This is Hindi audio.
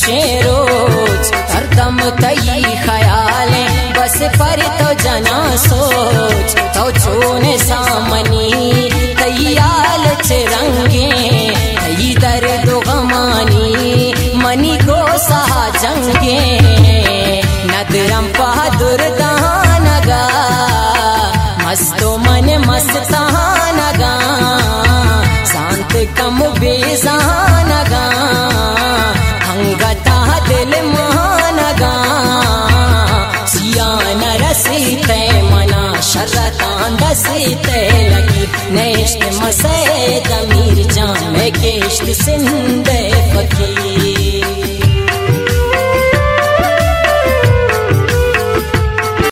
चे रोज हरदम तई ख्याले बस पर तो जना सोच तो छोने सामनी तैयाल चे रंगे तई दर्द गमानी मनी को सा जंगे नदरम बहादुर दानगा मस्तो मन मस्तानगा शांत कम बेजानगा हंगता दिल मानगा सियान रसीते मना शरतान दसीते लगी नेश्त मसे दमीर जाम केश्त सिंध